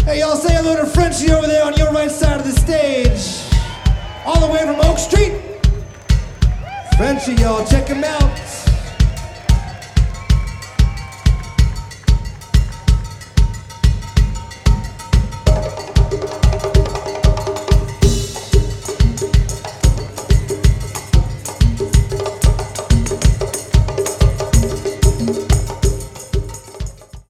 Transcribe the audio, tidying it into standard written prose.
Hey, y'all say hello to Frenchie over there on your right side of the stage. All the way from Oak Street. Frenchie, y'all, check him out.